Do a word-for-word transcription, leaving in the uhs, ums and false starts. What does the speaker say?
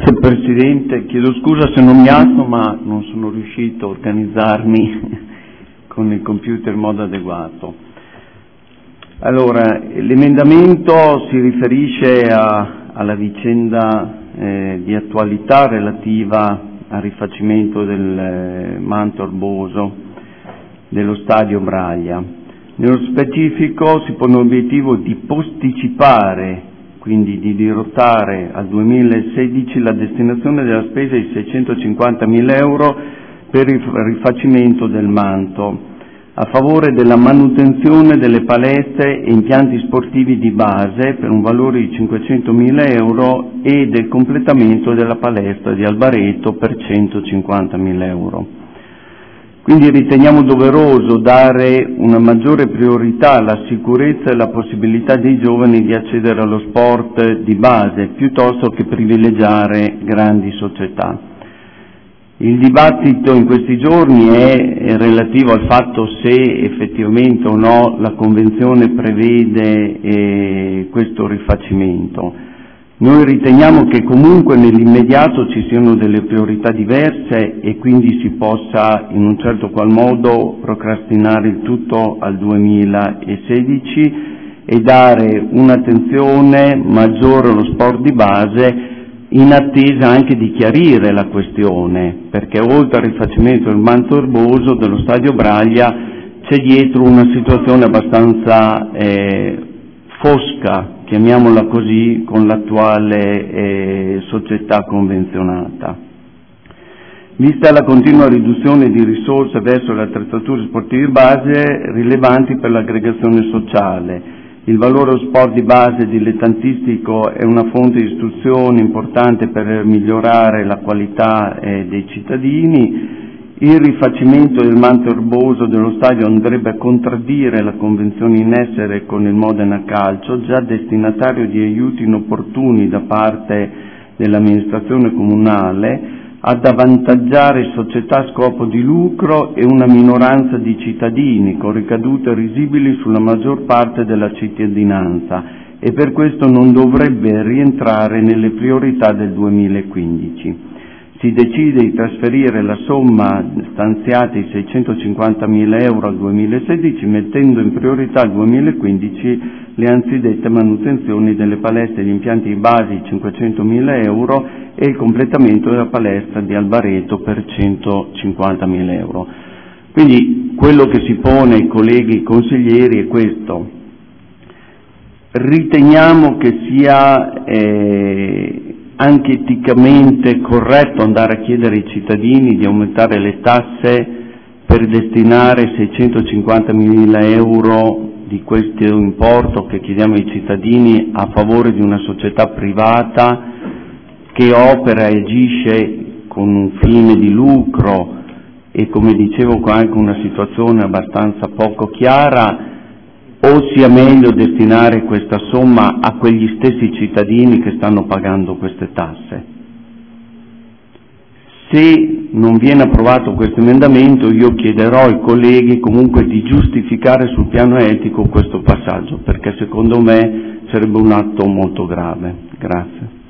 Presidente, chiedo scusa se non mi alzo, ma non sono riuscito a organizzarmi con il computer in modo adeguato. Allora, l'emendamento si riferisce a, alla vicenda eh, di attualità relativa al rifacimento del eh, manto erboso dello stadio Braglia. Nello specifico si pone l'obiettivo di posticipare, quindi di dirottare al duemilasedici la destinazione della spesa di seicentocinquantamila euro per il rifacimento del manto a favore della manutenzione delle palestre e impianti sportivi di base per un valore di cinquecentomila euro e del completamento della palestra di Albareto per centocinquantamila euro. Quindi riteniamo doveroso dare una maggiore priorità alla sicurezza e alla possibilità dei giovani di accedere allo sport di base, piuttosto che privilegiare grandi società. Il dibattito in questi giorni è relativo al fatto se effettivamente o no la Convenzione prevede eh, questo rifacimento. Noi riteniamo che comunque nell'immediato ci siano delle priorità diverse e quindi si possa in un certo qual modo procrastinare il tutto al duemilasedici e dare un'attenzione maggiore allo sport di base in attesa anche di chiarire la questione, perché oltre al rifacimento del manto erboso dello stadio Braglia c'è dietro una situazione abbastanza eh, fosca, chiamiamola così, con l'attuale eh, società convenzionata. Vista la continua riduzione di risorse verso le attrezzature sportive base rilevanti per l'aggregazione sociale, il valore sport di base dilettantistico è una fonte di istruzione importante per migliorare la qualità eh, dei cittadini. Il rifacimento del manto erboso dello stadio andrebbe a contraddire la convenzione in essere con il Modena Calcio, già destinatario di aiuti inopportuni da parte dell'amministrazione comunale, ad avvantaggiare società a scopo di lucro e una minoranza di cittadini con ricadute risibili sulla maggior parte della cittadinanza e per questo non dovrebbe rientrare nelle priorità del duemilaquindici. Si decide di trasferire la somma stanziata di seicentocinquantamila euro al duemilasedici mettendo in priorità al duemilaquindici le anzidette manutenzioni delle palestre e gli impianti di base di cinquecentomila euro e il completamento della palestra di Albareto per centocinquantamila euro. Quindi quello che si pone ai colleghi consiglieri è questo. Riteniamo che sia eh, anche eticamente corretto andare a chiedere ai cittadini di aumentare le tasse per destinare seicentocinquantamila euro di questo importo che chiediamo ai cittadini a favore di una società privata che opera e agisce con un fine di lucro e, come dicevo, con anche una situazione abbastanza poco chiara, o sia meglio destinare questa somma a quegli stessi cittadini che stanno pagando queste tasse. Se non viene approvato questo emendamento, io chiederò ai colleghi comunque di giustificare sul piano etico questo passaggio, perché secondo me sarebbe un atto molto grave. Grazie.